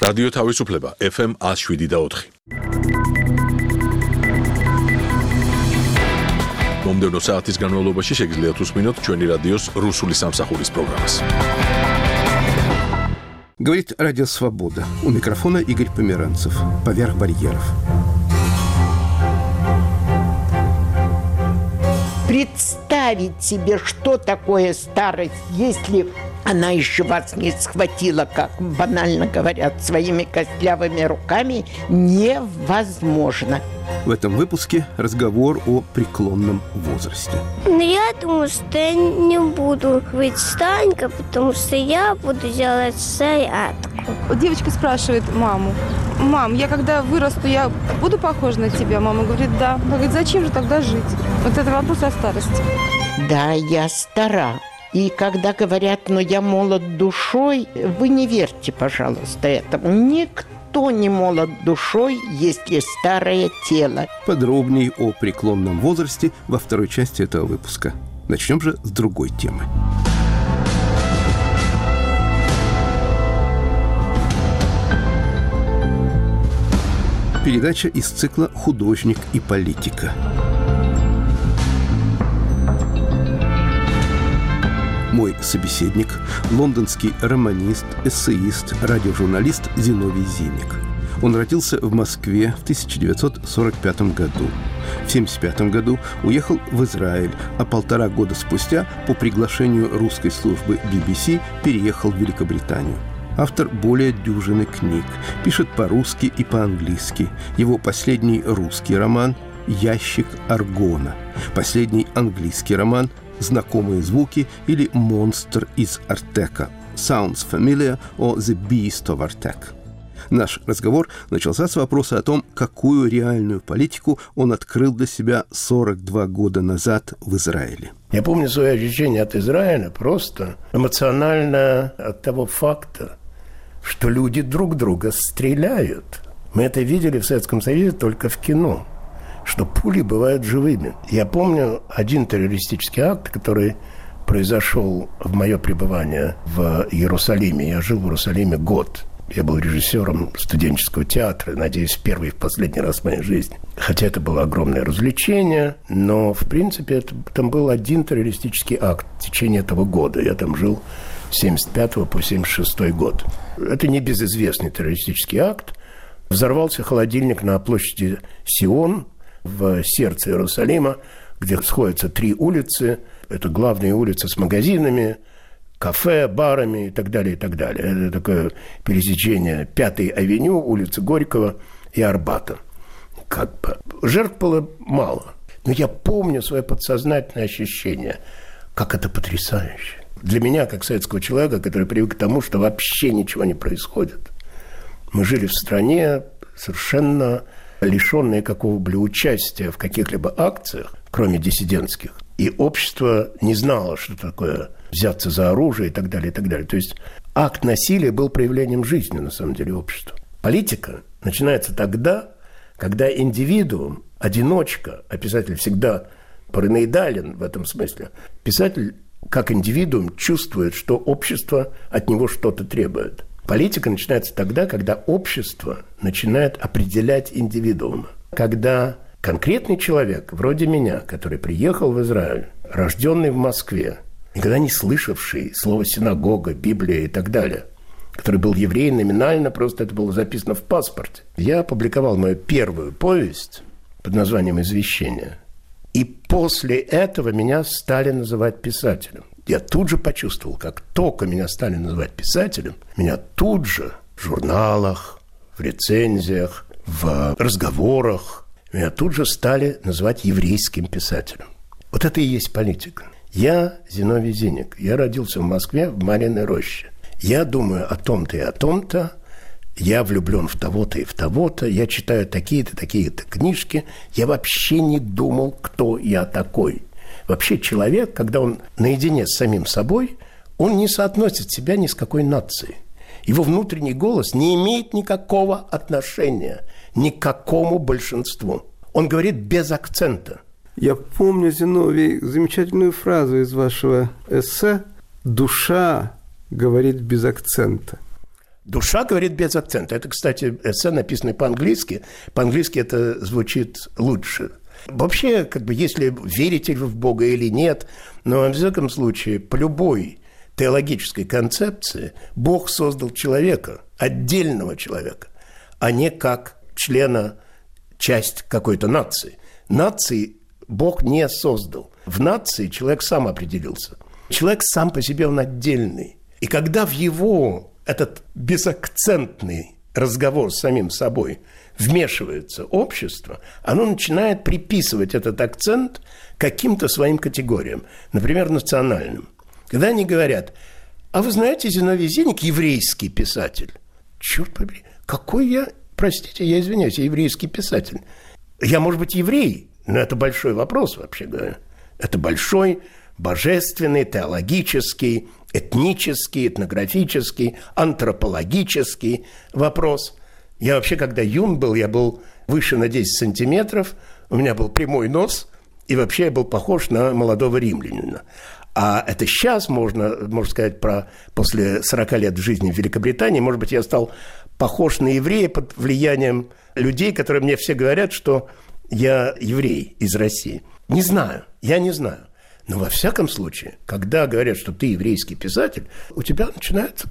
რადიო თავისუფლება FM 107.4. მომდევნო საათის განმავლობაში შეგიძლიათ უსმინოთ ჩვენი რადიოს რუსული სამსახურის პროგრამას. Говорит Радио Свобода. У микрофона Игорь Померанцев. Поверх барьеров. Представить себе, что такое старость, если она еще вас не схватила, как банально говорят, своими костлявыми руками, невозможно. В этом выпуске разговор о преклонном возрасте. Я думаю, что я не буду быть старенькой, потому что я буду делать зарядку. Девочка спрашивает маму: «Мам, я когда вырасту, я буду похожа на тебя?» Мама говорит: «Да». Она говорит: «Зачем же тогда жить?» Вот это вопрос о старости. Да, я стара. И когда говорят: «но я молод душой», вы не верьте, пожалуйста, этому. Никто не молод душой, если старое тело. Подробней о преклонном возрасте во второй части этого выпуска. Начнем же с другой темы. Передача из цикла «Художник и политика». Мой собеседник – лондонский романист, эссеист, радиожурналист Зиновий Зиник. Он родился в Москве в 1945 году. В 1975 году уехал в Израиль, а 1,5 года спустя по приглашению русской службы BBC переехал в Великобританию. Автор более дюжины книг, пишет по-русски и по-английски. Его последний русский роман «Ящик Аргона», последний английский роман «Знакомые звуки» или «Монстр из Артека» «Sounds Familiar» or «The Beast of Artek». Наш разговор начался с вопроса о том, какую реальную политику он открыл для себя 42 года назад в Израиле. Я помню свое ощущение от Израиля просто эмоционально от того факта, что люди друг друга стреляют. Мы это видели в Советском Союзе только в кино, что пули бывают живыми. Я помню один террористический акт, который произошел в мое пребывание в Иерусалиме. Я жил в Иерусалиме год. Я был режиссером студенческого театра, надеюсь, в первый и в последний раз в моей жизни. Хотя это было огромное развлечение, но, в принципе, там был один террористический акт в течение этого года. Я там жил с 1975 по 1976 год. Это не безызвестный террористический акт. Взорвался холодильник на площади Сион, в сердце Иерусалима, где сходятся 3 улицы. Это главные улицы с магазинами, кафе, барами и так далее, и так далее. Это такое пересечение 5-й авеню, улицы Горького и Арбата. Как бы. Жертв было мало. Но я помню свое подсознательное ощущение, как это потрясающе. Для меня, как советского человека, который привык к тому, что вообще ничего не происходит. Мы жили в стране совершенно лишенные какого-либо участия в каких-либо акциях, кроме диссидентских. И общество не знало, что такое взяться за оружие и так далее, и так далее. То есть акт насилия был проявлением жизни, на самом деле, общества. Политика начинается тогда, когда индивидуум, одиночка, а писатель всегда параноидален в этом смысле, писатель как индивидуум чувствует, что общество от него что-то требует. Политика начинается тогда, когда общество начинает определять индивидуума. Когда конкретный человек, вроде меня, который приехал в Израиль, рожденный в Москве, никогда не слышавший слово «синагога», «Библия» и так далее, который был евреем номинально, просто это было записано в паспорте. Я опубликовал мою первую повесть под названием «Извещение». И после этого меня стали называть писателем. Я тут же почувствовал, как только меня стали называть писателем, меня тут же в журналах, в рецензиях, в разговорах, меня тут же стали называть еврейским писателем. Вот это и есть политика. Я Зиновий Зиник. Я родился в Москве, в Марьиной роще. Я думаю о том-то и о том-то. Я влюблен в того-то и в того-то. Я читаю такие-то, такие-то книжки. Я вообще не думал, кто я такой. Вообще человек, когда он наедине с самим собой, он не соотносит себя ни с какой нацией. Его внутренний голос не имеет никакого отношения ни к какому большинству. Он говорит без акцента. Я помню, Зиновий, замечательную фразу из вашего эссе «Душа говорит без акцента». Душа говорит без акцента. Это, кстати, эссе, написанное по-английски. По-английски это звучит лучше. Вообще, если верите вы в Бога или нет, но, во всяком случае, по любой теологической концепции Бог создал человека, отдельного человека, а не как члена, часть какой-то нации. Нации Бог не создал. В нации человек сам определился. Человек сам по себе, он отдельный. И когда в его этот безакцентный разговор с самим собой вмешивается общество, оно начинает приписывать этот акцент каким-то своим категориям, например, национальным. Когда они говорят: а вы знаете, Зиновий Зенник еврейский писатель? Черт побери, какой я, простите, я извиняюсь, я еврейский писатель. Я, может быть, еврей, но это большой вопрос, вообще говоря. Это большой, божественный, теологический, этнический, этнографический, антропологический вопрос. Я вообще, когда юн был, я был выше на 10 сантиметров, у меня был прямой нос, и вообще я был похож на молодого римлянина. А это сейчас можно сказать, после 40 лет жизни в Великобритании, может быть, я стал похож на еврея под влиянием людей, которые мне все говорят, что я еврей из России. Не знаю, я не знаю. Но во всяком случае, когда говорят, что ты еврейский писатель, у тебя начинается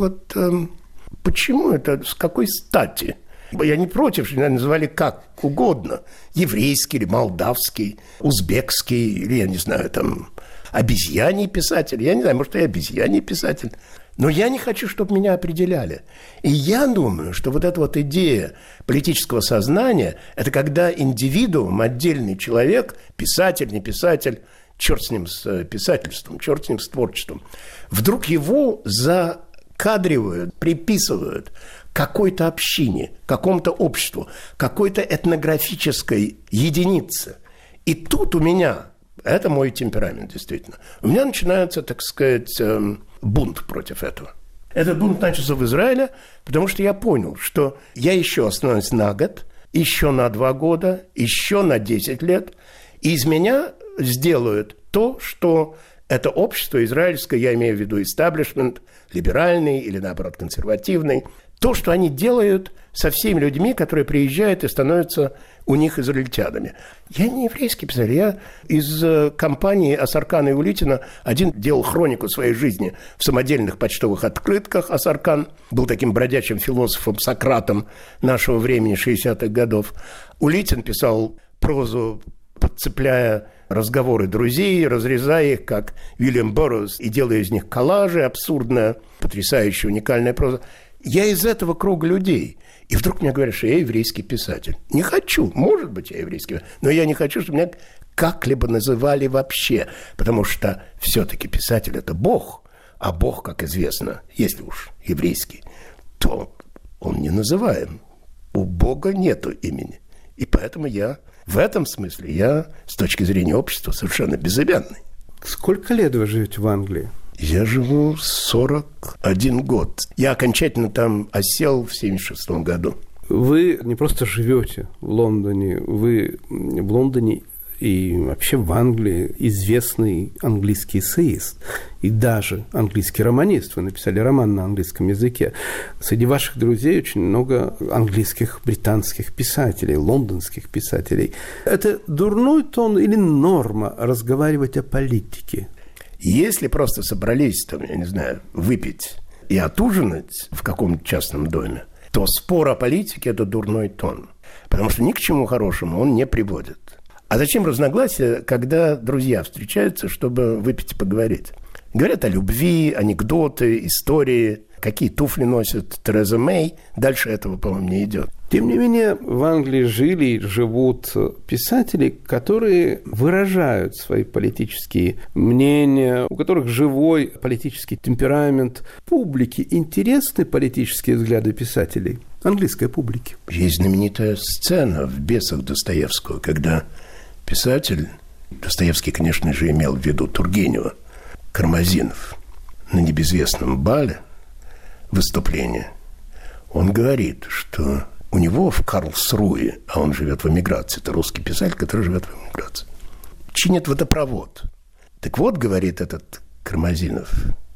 почему это, с какой стати? Я не против, что меня называли как угодно. Еврейский или молдавский, узбекский, или, я не знаю, обезьяний писатель. Я не знаю, может, я обезьяний писатель. Но я не хочу, чтобы меня определяли. И я думаю, что эта идея политического сознания – это когда индивидуум, отдельный человек, писатель, не писатель, черт с ним с писательством, черт с ним с творчеством, вдруг его закадривают, приписывают какой-то общине, какому-то обществу, какой-то этнографической единице. И тут у меня, это мой темперамент действительно, у меня начинается, так сказать, бунт против этого. Этот бунт начался в Израиле, потому что я понял, что я еще остановлюсь на год, еще на 2 года, еще на 10 лет, и из меня сделают то, что это общество израильское, я имею в виду истеблишмент, либеральный или, наоборот, консервативный, то, что они делают со всеми людьми, которые приезжают и становятся у них израильтянами. Я не еврейский писатель, я из компании Асаркана и Улитина один делал хронику своей жизни в самодельных почтовых открытках. Асаркан был таким бродячим философом, Сократом нашего времени, 60-х годов. Улитин писал прозу, подцепляя разговоры друзей, разрезая их, как Уильям Борроуз, и делая из них коллажи, абсурдная, потрясающая, уникальная проза. Я из этого круга людей. И вдруг мне говорят, что я еврейский писатель. Не хочу, может быть, я еврейский писатель, но я не хочу, чтобы меня как-либо называли вообще, потому что все-таки писатель – это Бог, а Бог, как известно, если уж еврейский, то он не называем. У Бога нету имени. И поэтому в этом смысле я, с точки зрения общества, совершенно безымянный. Сколько лет вы живете в Англии? Я живу 41 год. Я окончательно там осел в 1976 году. Вы не просто живете в Лондоне, вы в Лондоне и вообще в Англии известный английский эссеист и даже английский романист. Вы написали роман на английском языке. Среди ваших друзей очень много английских, британских писателей, лондонских писателей. Это дурной тон или норма разговаривать о политике? Если просто собрались, я не знаю, выпить и отужинать в каком-то частном доме, то спор о политике – это дурной тон. Потому что ни к чему хорошему он не приводит. А зачем разногласия, когда друзья встречаются, чтобы выпить и поговорить? Говорят о любви, анекдоты, истории, какие туфли носит Тереза Мэй. Дальше этого, по-моему, не идет. Тем не менее, в Англии жили и живут писатели, которые выражают свои политические мнения, у которых живой политический темперамент. Публике интересны политические взгляды писателей, английской публики? Есть знаменитая сцена в «Бесах» Достоевского, когда писатель, Достоевский, конечно же, имел в виду Тургенева, Кармазинов, на небезвестном бале выступления, он говорит, что у него в Карлсруе, а он живет в эмиграции, это русский писатель, который живет в эмиграции, чинит водопровод. Так вот, говорит этот Кармазинов,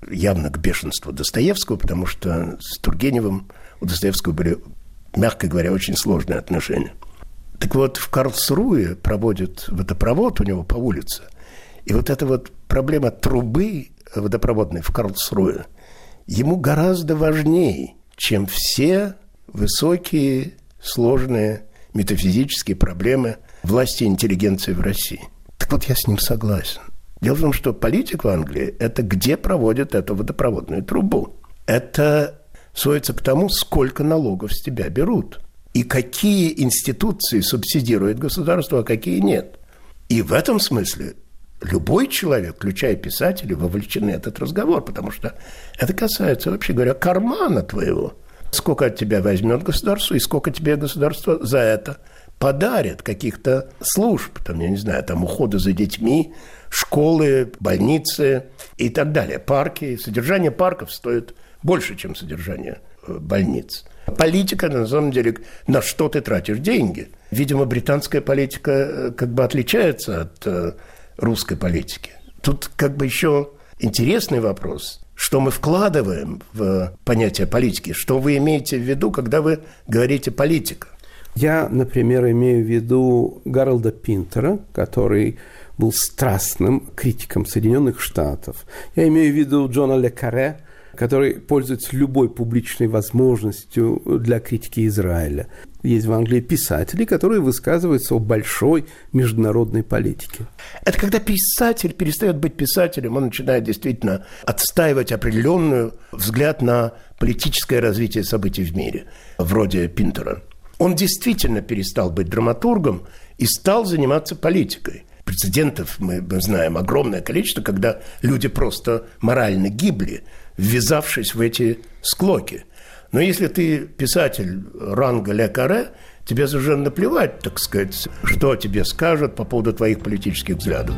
явно к бешенству Достоевского, потому что с Тургеневым у Достоевского были, мягко говоря, очень сложные отношения. Так вот, в Карлсруhe проводят водопровод у него по улице. И вот эта вот проблема трубы водопроводной в Карлсруhe ему гораздо важнее, чем все высокие, сложные метафизические проблемы власти и интеллигенции в России. Так вот, я с ним согласен. Дело в том, что политика в Англии – это где проводят эту водопроводную трубу. Это сводится к тому, сколько налогов с тебя берут. И какие институции субсидирует государство, а какие нет. И в этом смысле любой человек, включая писателей, вовлечен в этот разговор, потому что это касается, вообще говоря, кармана твоего. Сколько от тебя возьмет государство и сколько тебе государство за это подарит каких-то служб, там, я не знаю, там ухода за детьми, школы, больницы и так далее. Парки. Содержание парков стоит больше, чем содержание больниц. Политика, на самом деле, на что ты тратишь деньги. Видимо, британская политика как бы отличается от русской политики. Тут как бы еще интересный вопрос. Что мы вкладываем в понятие политики? Что вы имеете в виду, когда вы говорите «политика»? Я, например, имею в виду Гарольда Пинтера, который был страстным критиком Соединенных Штатов. Я имею в виду Джона Ле Карре, который пользуется любой публичной возможностью для критики Израиля. Есть в Англии писатели, которые высказываются о большой международной политике. Это когда писатель перестает быть писателем, он начинает действительно отстаивать определенный взгляд на политическое развитие событий в мире, вроде Пинтера. Он действительно перестал быть драматургом и стал заниматься политикой. Прецедентов мы знаем огромное количество, когда люди просто морально гибли, ввязавшись в эти склоки. Но если ты писатель ранга Ле Карре, тебе совершенно наплевать, так сказать, что тебе скажут по поводу твоих политических взглядов.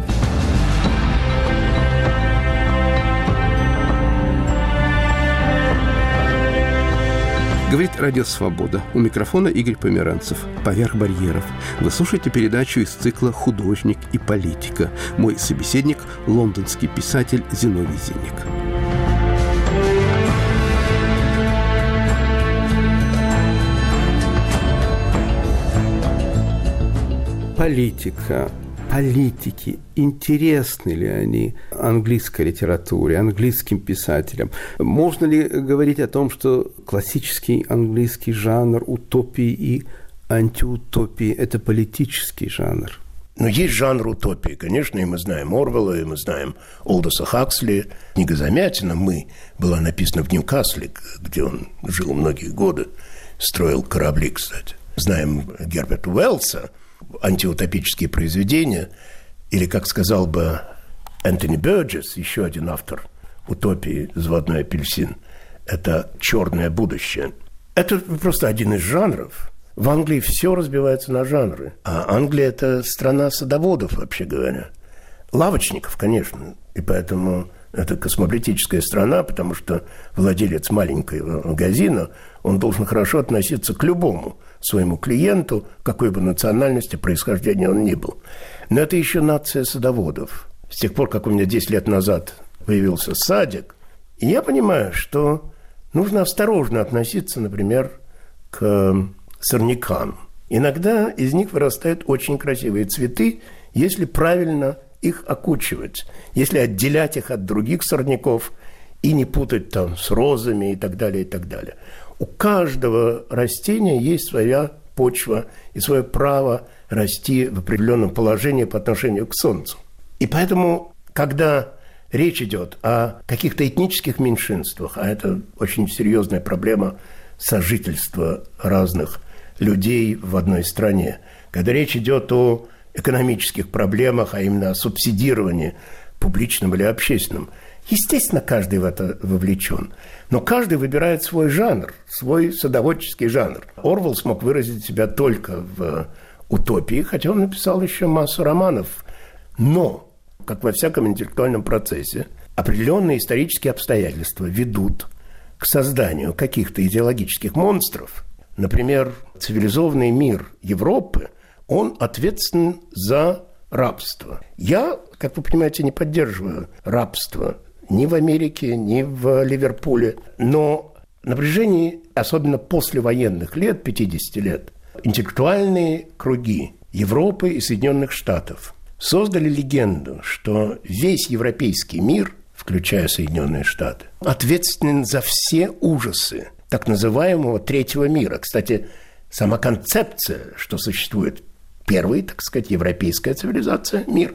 Говорит Радио Свобода. У микрофона Игорь Померанцев. «Поверх барьеров». Вы слушаете передачу из цикла «Художник и политика». Мой собеседник – лондонский писатель Зиновий Зинник. Политика. Политики, интересны ли они английской литературе, английским писателям? Можно ли говорить о том, что классический английский жанр утопии и антиутопии – это политический жанр? Но есть жанр утопии, конечно, и мы знаем Орвелла, и мы знаем Олдоса Хаксли. Книга «Замятина» «Мы» была написана в Ньюкасле, где он жил многие годы, строил корабли, кстати. Знаем Герберта Уэллса, антиутопические произведения, или, как сказал бы Энтони Бёрджес, еще один автор утопии «Заводной апельсин», это «Черное будущее». Это просто один из жанров. В Англии все разбивается на жанры. А Англия – это страна садоводов, вообще говоря. Лавочников, конечно. И поэтому это космополитическая страна, потому что владелец маленького магазина, он должен хорошо относиться к любому своему клиенту, какой бы национальности, происхождения он ни был. Но это еще нация садоводов. С тех пор, как у меня 10 лет назад появился садик, и я понимаю, что нужно осторожно относиться, например, к сорнякам. Иногда из них вырастают очень красивые цветы, если правильно их окучивать, если отделять их от других сорняков и не путать там с розами и так далее, и так далее. У каждого растения есть своя почва и свое право расти в определенном положении по отношению к Солнцу. И поэтому, когда речь идет о каких-то этнических меньшинствах, а это очень серьезная проблема сожительства разных людей в одной стране, когда речь идет о экономических проблемах, а именно о субсидировании публичном или общественном, естественно, каждый в это вовлечен. Но каждый выбирает свой жанр, свой садоводческий жанр. Орвелл смог выразить себя только в утопии, хотя он написал еще массу романов. Но, как во всяком интеллектуальном процессе, определенные исторические обстоятельства ведут к созданию каких-то идеологических монстров. Например, цивилизованный мир Европы, он ответственен за рабство. Я, как вы понимаете, не поддерживаю рабство ни в Америке, ни в Ливерпуле. Но на протяжении, особенно послевоенных лет, 50 лет, интеллектуальные круги Европы и Соединенных Штатов создали легенду, что весь европейский мир, включая Соединенные Штаты, ответственен за все ужасы так называемого третьего мира. Кстати, сама концепция, что существует первый, так сказать, европейская цивилизация, мир,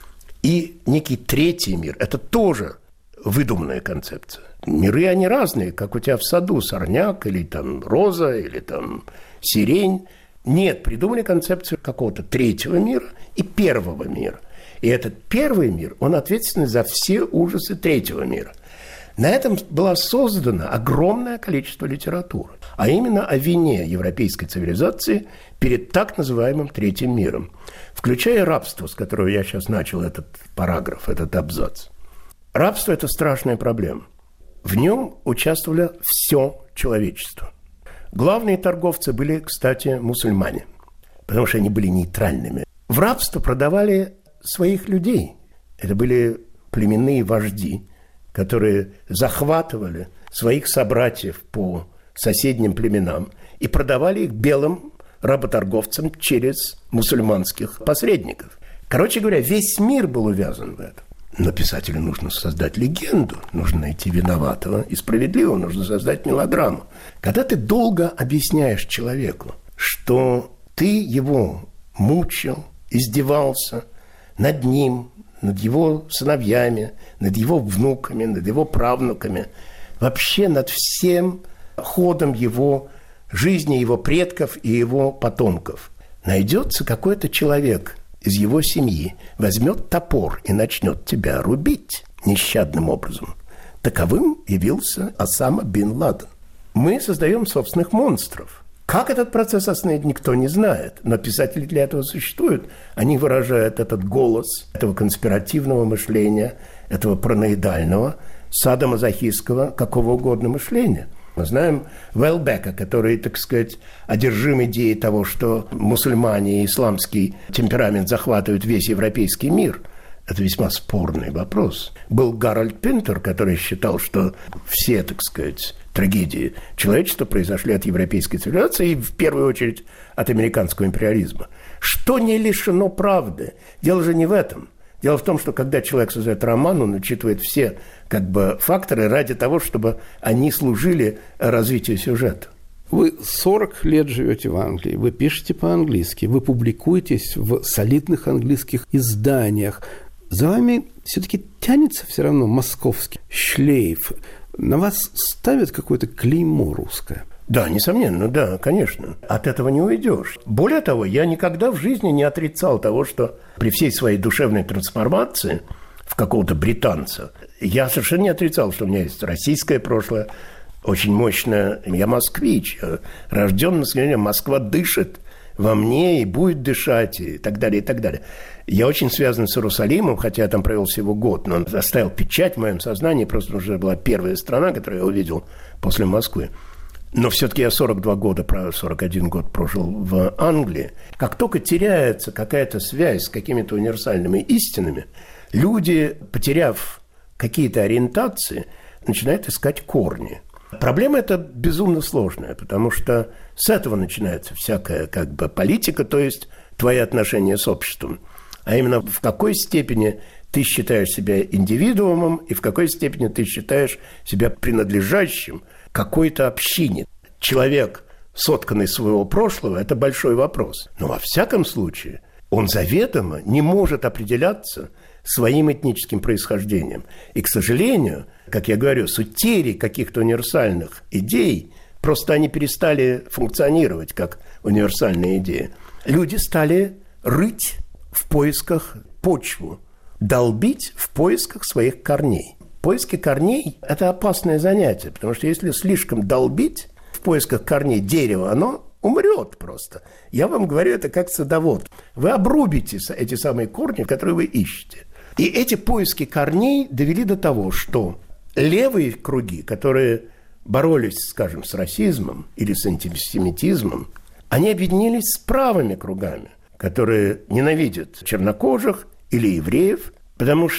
и некий третий мир, это тоже выдуманная концепция. Миры, они разные, как у тебя в саду сорняк, или там роза, или там сирень. Нет, придумали концепцию какого-то третьего мира и первого мира. И этот первый мир, он ответственен за все ужасы третьего мира. На этом было создано огромное количество литературы, а именно о вине европейской цивилизации перед так называемым третьим миром, включая рабство, с которого я сейчас начал этот параграф, этот абзац. Рабство – это страшная проблема. В нем участвовало все человечество. Главные торговцы были, кстати, мусульмане, потому что они были нейтральными. В рабство продавали своих людей. Это были племенные вожди, которые захватывали своих собратьев по соседним племенам и продавали их белым работорговцам через мусульманских посредников. Короче говоря, весь мир был увязан в этом. Но писателю нужно создать легенду, нужно найти виноватого и справедливого, нужно создать мелодраму. Когда ты долго объясняешь человеку, что ты его мучил, издевался над ним, над его сыновьями, над его внуками, над его правнуками, вообще над всем ходом его жизни, его предков и его потомков, найдется какой-то человек из его семьи, возьмет топор и начнет тебя рубить нещадным образом. Таковым явился Осама бин Ладен. Мы создаем собственных монстров. Как этот процесс остановить, никто не знает. Но писатели для этого существуют. Они выражают этот голос этого конспиративного мышления, этого параноидального, садомазохистского, какого угодно мышления. Мы знаем Уэлбека, который, так сказать, одержим идеей того, что мусульмане и исламский темперамент захватывают весь европейский мир. Это весьма спорный вопрос. Был Гарольд Пинтер, который считал, что все, так сказать, трагедии человечества произошли от европейской цивилизации и, в первую очередь, от американского империализма. Что не лишено правды. Дело же не в этом. Дело в том, что когда человек создает роман, он учитывает все факторы ради того, чтобы они служили развитию сюжета. Вы 40 лет живете в Англии, вы пишете по-английски, вы публикуетесь в солидных английских изданиях. За вами все-таки тянется все равно московский шлейф. На вас ставят какое-то клеймо русское? Да, несомненно, да, конечно. От этого не уйдешь. Более того, я никогда в жизни не отрицал того, что при всей своей душевной трансформации в какого-то британца, я совершенно не отрицал, что у меня есть российское прошлое, очень мощное. Я москвич, я рожден на склоне, Москва дышит во мне и будет дышать, и так далее, и так далее. Я очень связан с Иерусалимом, хотя я там провел всего год, но он оставил печать в моем сознании, просто уже была первая страна, которую я увидел после Москвы. Но все-таки я 42 года, 41 год прожил в Англии. Как только теряется какая-то связь с какими-то универсальными истинами, люди, потеряв какие-то ориентации, начинают искать корни. Проблема эта безумно сложная, потому что с этого начинается всякая политика, то есть твои отношения с обществом. А именно в какой степени ты считаешь себя индивидуумом и в какой степени ты считаешь себя принадлежащим какой-то общине. Человек, сотканный из своего прошлого, это большой вопрос. Но во всяком случае он заведомо не может определяться своим этническим происхождением. И, к сожалению, как я говорю, с утерей каких-то универсальных идей, просто они перестали функционировать как универсальные идеи. Люди стали рыть в поисках почву, долбить в поисках своих корней. Поиски корней – это опасное занятие, потому что если слишком долбить в поисках корней дерева, оно умрет просто. Я вам говорю это как садовод. Вы обрубите эти самые корни, которые вы ищете. И эти поиски корней довели до того, что левые круги, которые боролись, скажем, с расизмом или с антисемитизмом, они объединились с правыми кругами, которые ненавидят чернокожих или евреев, потому что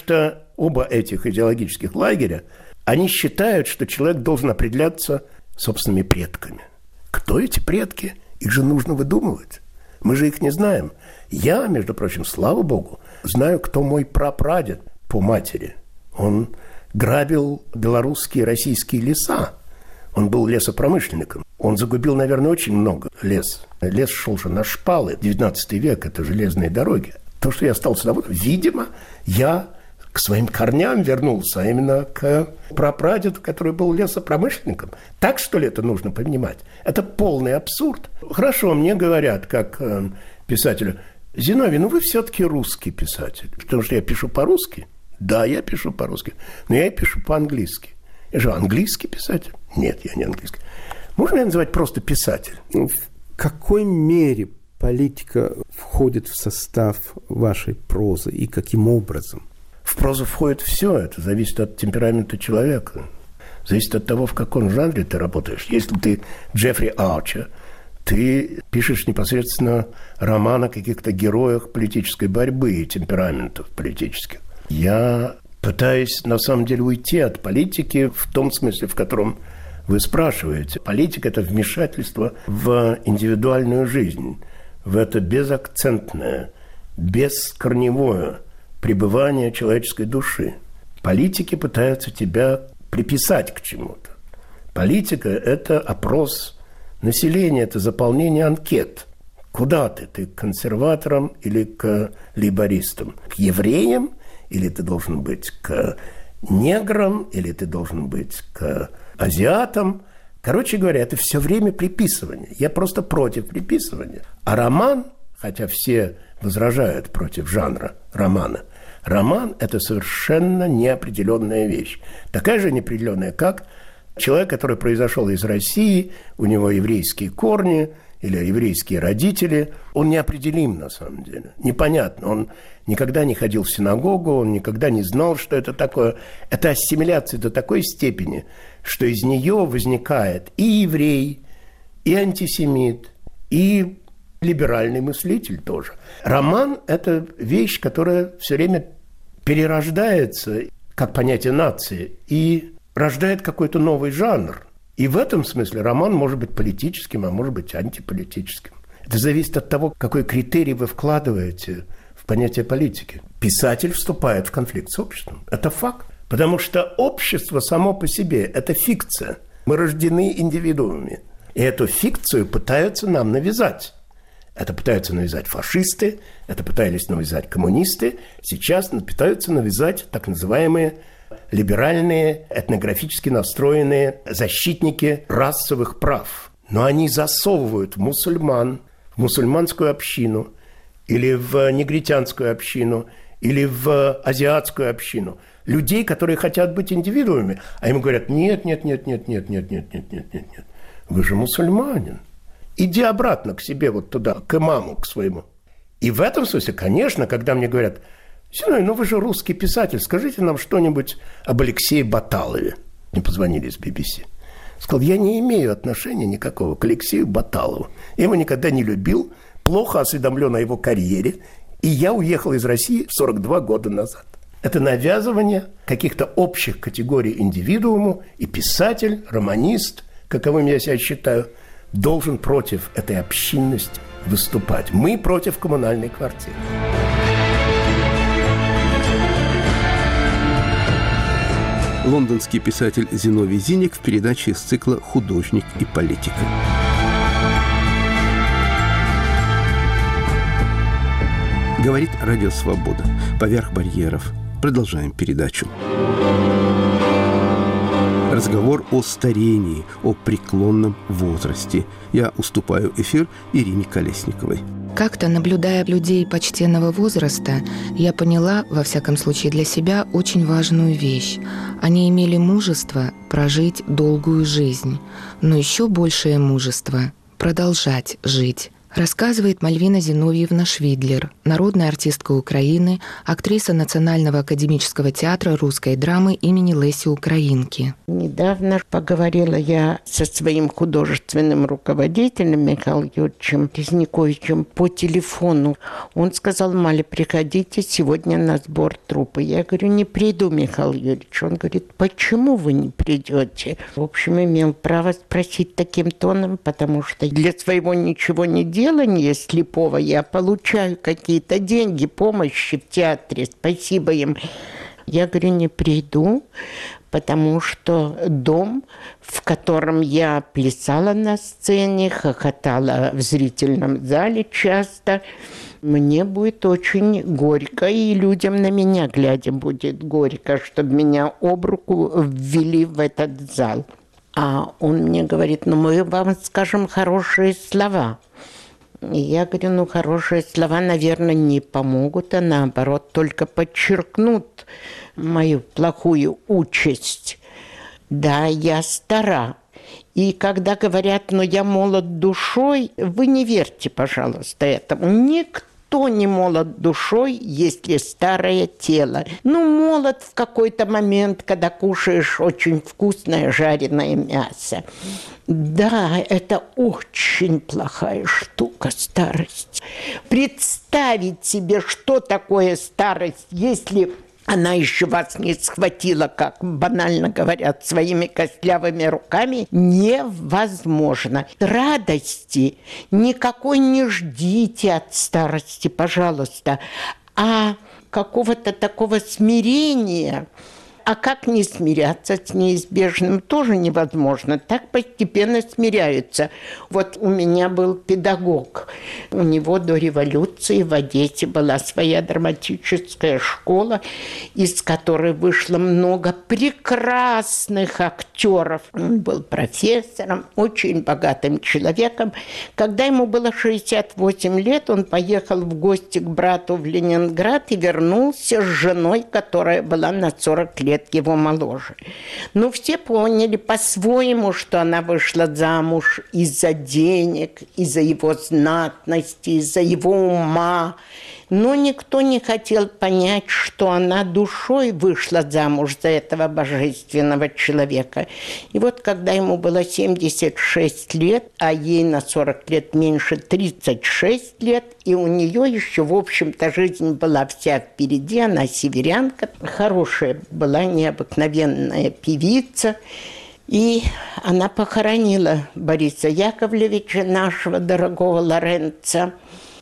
оба этих идеологических лагеря, они считают, что человек должен определяться собственными предками. Кто эти предки? Их же нужно выдумывать. Мы же их не знаем. Я, между прочим, слава богу, знаю, кто мой прапрадед по матери. Он грабил белорусские и российские леса. Он был лесопромышленником. Он загубил, наверное, очень много лес. Лес шел же на шпалы. 19 век – это железные дороги. То, что я остался доволен, видимо, я к своим корням вернулся, а именно к прапрадеду, который был лесопромышленником. Так, что ли, это нужно понимать? Это полный абсурд. Хорошо, мне говорят, как писателю: Зиновий, ну вы все-таки русский писатель. Потому что я пишу по-русски. Да, я пишу по-русски, но я пишу по-английски. Я же английский писатель? Нет, я не английский. Можно меня называть просто писатель? В какой мере политика входит в состав вашей прозы и каким образом? В прозу входит все. Это зависит от темперамента человека. Зависит от того, в каком жанре ты работаешь. Если ты Джеффри Арчер, ты пишешь непосредственно роман о каких-то героях политической борьбы и темпераментов политических. Я пытаюсь, на самом деле, уйти от политики в том смысле, в котором вы спрашиваете. Политика – это вмешательство в индивидуальную жизнь, в это безакцентное, бескорневое пребывание человеческой души. Политики пытаются тебя приписать к чему-то. Политика – это опрос населения, это заполнение анкет. Куда ты? Ты к консерваторам или к лейбористам? К евреям? Или ты должен быть к неграм? Или ты должен быть к азиатам? Короче говоря, это все время приписывание. Я просто против приписывания. А роман, хотя все возражают против жанра романа, роман – это совершенно неопределенная вещь. Такая же неопределенная, как человек, который произошел из России, у него еврейские корни или еврейские родители. Он неопределим на самом деле. Непонятно. Он никогда не ходил в синагогу, он никогда не знал, что это такое. Это ассимиляция до такой степени, что из нее возникает и еврей, и антисемит, и либеральный мыслитель тоже. Роман – это вещь, которая все время перерождается, как понятие нации, и рождает какой-то новый жанр. И в этом смысле роман может быть политическим, а может быть антиполитическим. Это зависит от того, какой критерий вы вкладываете в понятие политики. Писатель вступает в конфликт с обществом. Это факт. Потому что общество само по себе – это фикция. Мы рождены индивидуумами. И эту фикцию пытаются нам навязать. Это пытаются навязать фашисты, это пытались навязать коммунисты. Сейчас пытаются навязать так называемые либеральные, этнографически настроенные защитники расовых прав. Но они засовывают в мусульман, в мусульманскую общину, или в негритянскую общину, или в азиатскую общину людей, которые хотят быть индивидуумами. А им говорят: нет, вы же мусульманин. Иди обратно к себе, вот туда, к имаму, к своему. И в этом смысле, конечно, когда мне говорят: Зиновий, ну вы же русский писатель, скажите нам что-нибудь об Алексее Баталове. Мне позвонили из BBC. Сказал: я не имею отношения никакого к Алексею Баталову. Я его никогда не любил, плохо осведомлен о его карьере, и я уехал из России 42 года назад. Это навязывание каких-то общих категорий индивидууму, и писатель, романист, каковым я себя считаю, должен против этой общинности выступать. Мы против коммунальной квартиры. Лондонский писатель Зиновий Зиник в передаче из цикла «Художник и политика». Говорит Радио Свобода. Поверх барьеров. Продолжаем передачу. Разговор о старении, о преклонном возрасте. Я уступаю эфир Ирине Колесниковой. Как-то, наблюдая людей почтенного возраста, я поняла, во всяком случае для себя, очень важную вещь. Они имели мужество прожить долгую жизнь, но еще большее мужество продолжать жить Рассказывает Мальвина Зиновьевна Швидлер, народная артистка Украины, актриса Национального академического театра русской драмы имени Леси Украинки. Недавно поговорила я со своим художественным руководителем Михаилом Юрьевичем Резниковичем по телефону. Он сказал: Маля, приходите сегодня на сбор труппы. Я говорю: не приду, Михаил Юрьевич. Он говорит: почему вы не придете? В общем, имел право спросить таким тоном, потому что для своего ничего не делания слепого я получаю какие-то деньги, помощи в театре. Спасибо им. Я говорю: не приду, потому что дом, в котором я плясала на сцене, хохотала в зрительном зале часто, мне будет очень горько, и людям на меня глядя будет горько, чтобы меня об руку ввели в этот зал. А он мне говорит: ну мы вам скажем хорошие слова. И я говорю: ну хорошие слова, наверное, не помогут, а наоборот только подчеркнут мою плохую участь. Да, я стара. И когда говорят: ну я молод душой, вы не верьте, пожалуйста, этому. Никто не молод душой, если старое тело. Ну, молод в какой-то момент, когда кушаешь очень вкусное жареное мясо. Да, это очень плохая штука, старость. Представить себе, что такое старость, если она еще вас не схватила, как банально говорят, своими костлявыми руками, невозможно. Радости никакой не ждите от старости, пожалуйста, а какого-то такого смирения. А как не смиряться с неизбежным, тоже невозможно. Так постепенно смиряются. Вот у меня был педагог. У него до революции в Одессе была своя драматическая школа, из которой вышло много прекрасных актеров. Он был профессором, очень богатым человеком. Когда ему было 68 лет, он поехал в гости к брату в Ленинград и вернулся с женой, которая была на 40 лет его моложе. Но все поняли по-своему, что она вышла замуж из-за денег, из-за его знатности, из-за его ума. Но никто не хотел понять, что она душой вышла замуж за этого божественного человека. И вот когда ему было 76 лет, а ей на 40 лет меньше 36 лет, и у нее еще, в общем-то, жизнь была вся впереди, она северянка, хорошая была, необыкновенная певица. И она похоронила Бориса Яковлевича, нашего дорогого Лоренца.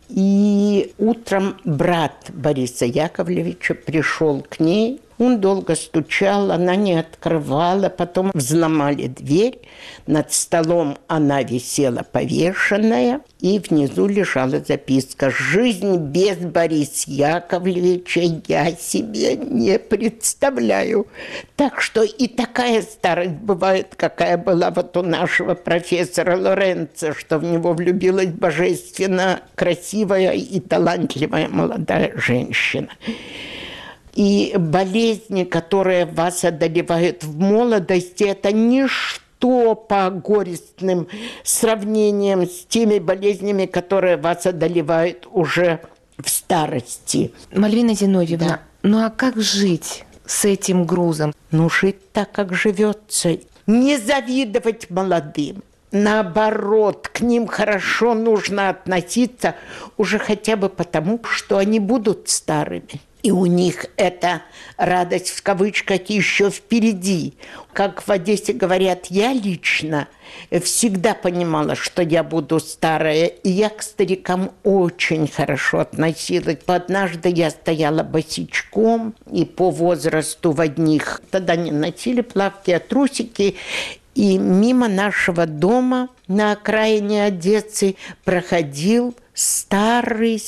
И утром брат Бориса Яковлевича пришел к ней. Он долго стучал, она не открывала. Потом взломали дверь. Над столом она висела повешенная. И внизу лежала записка: «Жизнь без Бориса Яковлевича я себе не представляю». Так что и такая старость бывает, какая была вот у нашего профессора Лоренца, что в него влюбилась божественно красивая и талантливая молодая женщина. И болезни, которые вас одолевают в молодости, это ничто по горестным сравнениям с теми болезнями, которые вас одолевают уже в старости. Мальвина Зиновьевна, Да. Ну а как жить с этим грузом? Ну, жить так, как живется. Не завидовать молодым. Наоборот, к ним хорошо нужно относиться уже хотя бы потому, что они будут старыми. И у них эта радость в кавычках еще впереди. Как в Одессе говорят, я лично всегда понимала, что я буду старая. И я к старикам очень хорошо относилась. Однажды я стояла босичком и по возрасту в одних. Тогда не носили плавки, а трусики. И мимо нашего дома на окраине Одессы проходил старый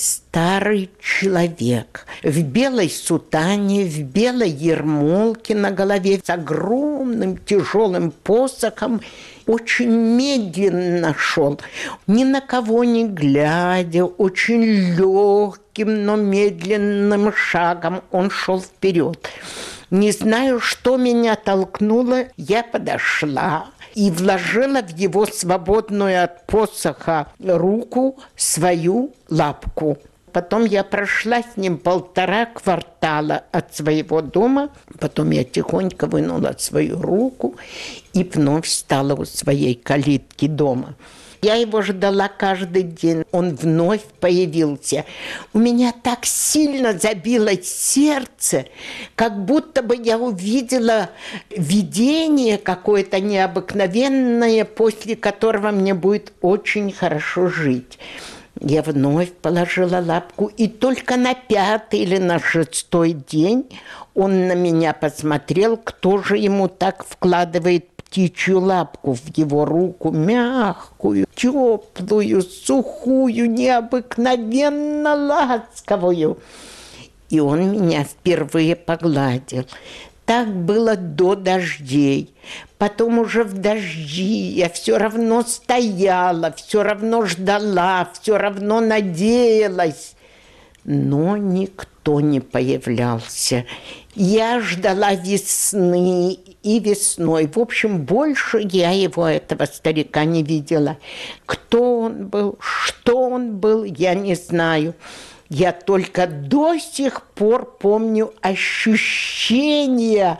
человек в белой сутане, в белой ермолке на голове, с огромным тяжелым посохом, очень медленно шел, ни на кого не глядя, очень легким, но медленным шагом он шел вперед. Не знаю, что меня толкнуло, я подошла и вложила в его свободную от посоха руку свою лапку. Потом я прошла с ним 1,5 квартала от своего дома. Потом я тихонько вынула свою руку и вновь стала у своей калитки дома. Я его ждала каждый день. Он вновь появился. У меня так сильно забилось сердце, как будто бы я увидела видение какое-то необыкновенное, после которого мне будет очень хорошо жить. Я вновь положила лапку, и только на 5-й или на 6-й день он на меня посмотрел, кто же ему так вкладывает птичью лапку в его руку, мягкую, теплую, сухую, необыкновенно ласковую. И он меня впервые погладил. Так было до дождей. Потом уже в дожди я все равно стояла, все равно ждала, все равно надеялась. Но никто не появлялся. Я ждала весны и весной. В общем, больше я его, этого старика, не видела. Кто он был, что он был, я не знаю. Я только до сих пор помню ощущение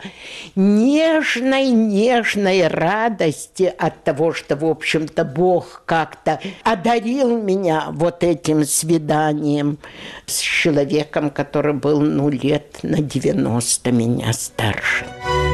нежной радости от того, что, в общем-то, Бог как-то одарил меня вот этим свиданием с человеком, который был, лет на 90 меня старше.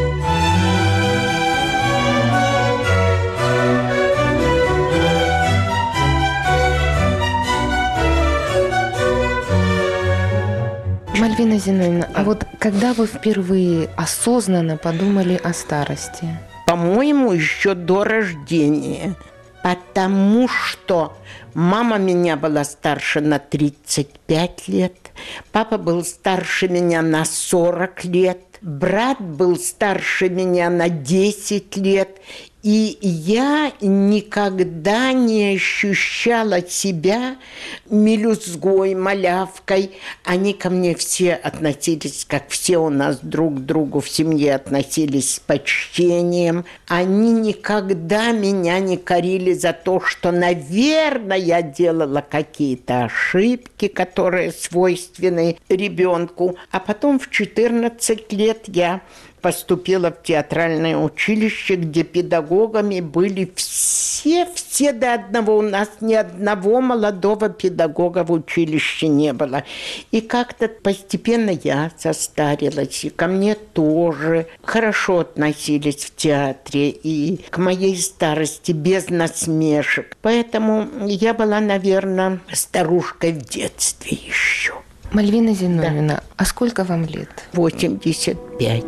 Мальвина Зиновьевна, а вот когда вы впервые осознанно подумали о старости? По-моему, еще до рождения. Потому что мама меня была старше на 35 лет, папа был старше меня на 40 лет, брат был старше меня на 10 лет. И я никогда не ощущала себя мелюзгой, малявкой. Они ко мне все относились, как все у нас друг к другу в семье относились с почтением. Они никогда меня не корили за то, что, наверное, я делала какие-то ошибки, которые свойственны ребенку. А потом в 14 лет я поступила в театральное училище, где педагогами были все до одного. У нас ни одного молодого педагога в училище не было. И как-то постепенно я состарилась, и ко мне тоже хорошо относились в театре, и к моей старости без насмешек. Поэтому я была, наверное, старушкой в детстве еще. Мальвина Зиновьевна, да. А сколько вам лет? 85.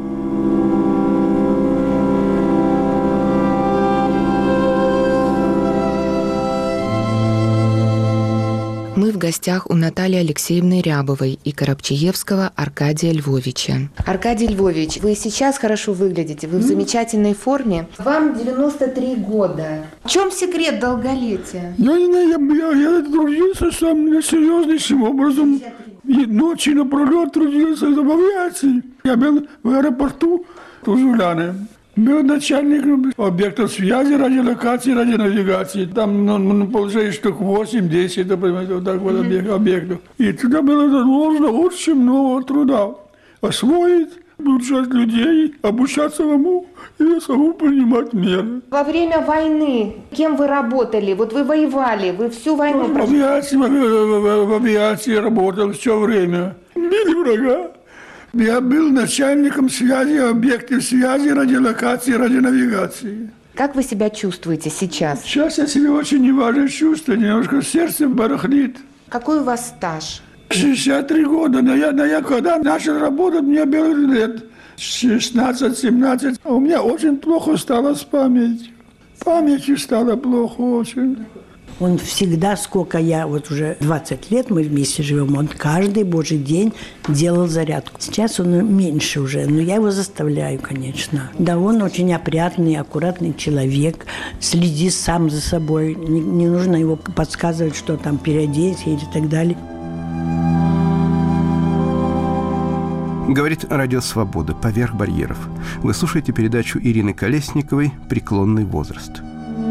Мы в гостях у Натальи Алексеевны Рябовой и Коробчиевского Аркадия Львовича. Аркадий Львович, вы сейчас хорошо выглядите, вы в замечательной форме. Вам 93 года. В чем секрет долголетия? Я не знаю, я трудился сам серьезнейшим образом. И ночи напролет трудился в авиации. Я был в аэропорту Тужуляны. Был начальником объектов связи, радиолокации, радионавигации. Там, получается, штук 8-10, вот так вот объектов. И туда было нужно очень много труда. Освоить, обучать людей, обучаться самому и самому принимать меры. Во время войны кем вы работали? Вот вы воевали, вы всю войну... В авиации работал все время. Били врага. Я был начальником связи, объектов связи, радиолокации, радионавигации. Как вы себя чувствуете сейчас? Сейчас я себя очень неважно чувствую, немножко сердце барахлит. Какой у вас стаж? 63 года, но я когда начал работать, мне было лет 16-17. А у меня очень плохо стало с памятью. Памятью стало плохо очень. Он всегда, сколько я, вот уже 20 лет мы вместе живем, он каждый божий день делал зарядку. Сейчас он меньше уже, но я его заставляю, конечно. Да, он очень опрятный, аккуратный человек, следит сам за собой. Не нужно его подсказывать, что там переодеть или так далее. Говорит Радио Свобода «Поверх барьеров». Вы слушаете передачу Ирины Колесниковой «Преклонный возраст».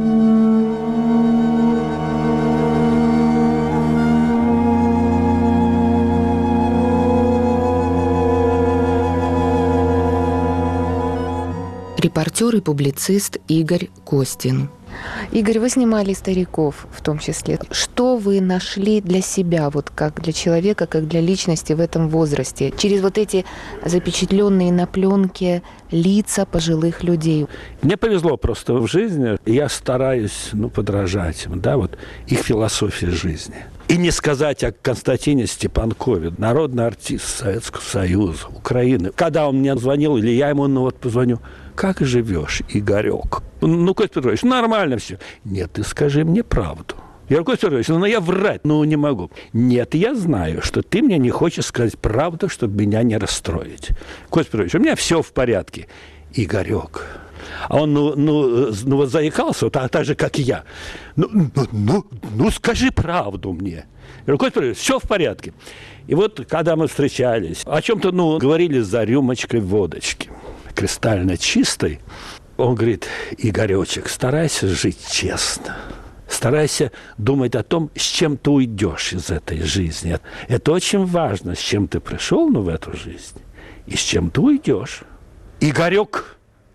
Репортер и публицист Игорь Костин. Игорь, вы снимали стариков в том числе. Что вы нашли для себя, вот как для человека, как для личности в этом возрасте? Через вот эти запечатленные на пленке лица пожилых людей. Мне повезло просто в жизни. Я стараюсь подражать им, вот их философии жизни. И не сказать о Константине Степанкове, народный артист Советского Союза, Украины. Когда он мне звонил, или я ему позвоню, как живешь, Игорек? Костя Петрович, нормально все. Нет, ты скажи мне правду. Я говорю, Костя Петрович, я врать, не могу. Нет, я знаю, что ты мне не хочешь сказать правду, чтобы меня не расстроить. Костя Петрович, у меня все в порядке. Игорек. А он, заикался, так же, как и я. Скажи правду мне. Я говорю, Костя Петрович, все в порядке. И вот, когда мы встречались, о чем-то, говорили за рюмочкой водочки, кристально чистой, он говорит, Игоречек, старайся жить честно. Старайся думать о том, с чем ты уйдешь из этой жизни. Это очень важно, с чем ты пришел в эту жизнь и с чем ты уйдешь. Игорек,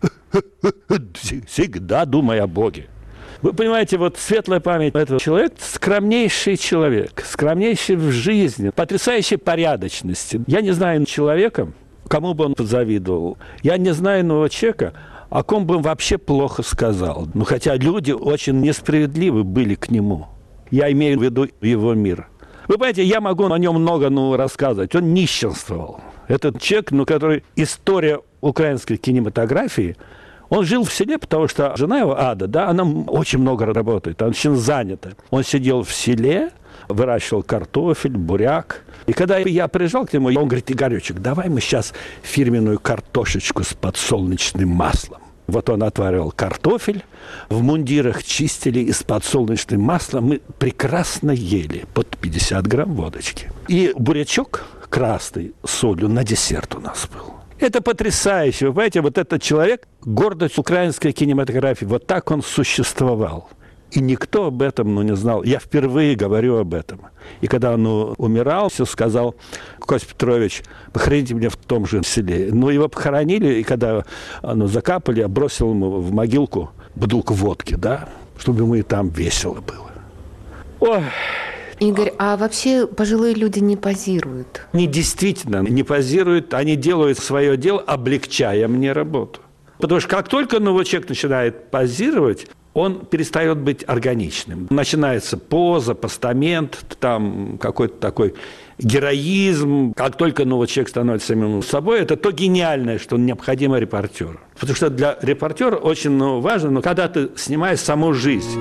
всегда думай о Боге. Вы понимаете, светлая память этого человека, скромнейший человек, скромнейший в жизни, потрясающей порядочности. Я не знаю человека, кому бы он позавидовал. Я не знаю иного человека, о ком бы он вообще плохо сказал. Хотя люди очень несправедливы были к нему. Я имею в виду его мир. Вы понимаете, я могу о нем много рассказывать. Он нищенствовал. Этот человек, который история украинской кинематографии, он жил в селе, потому что жена его, Ада, она очень много работает, она очень занята. Он сидел в селе, выращивал картофель, буряк. И когда я приезжал к нему, он говорит, Игоречек, давай мы сейчас фирменную картошечку с подсолнечным маслом. Он отваривал картофель, в мундирах чистили, и с подсолнечным маслом мы прекрасно ели под 50 грамм водочки. И бурячок красный с солью на десерт у нас был. Это потрясающе. Вы понимаете, этот человек, гордость украинской кинематографии, так он существовал. И никто об этом не знал. Я впервые говорю об этом. И когда он умирал, все сказал, Костя Петрович, похороните меня в том же селе. Его похоронили, и когда закапали, я бросил ему в могилку бутылку водки, чтобы ему и там весело было. Ой. Игорь, а вообще пожилые люди не позируют? Они действительно не позируют, они делают свое дело, облегчая мне работу. Потому что как только человек начинает позировать, он перестает быть органичным. Начинается поза, постамент, там какой-то такой героизм. Как только человек становится самим собой, это то гениальное, что необходимо репортеру. Потому что для репортера очень важно, когда ты снимаешь саму жизнь.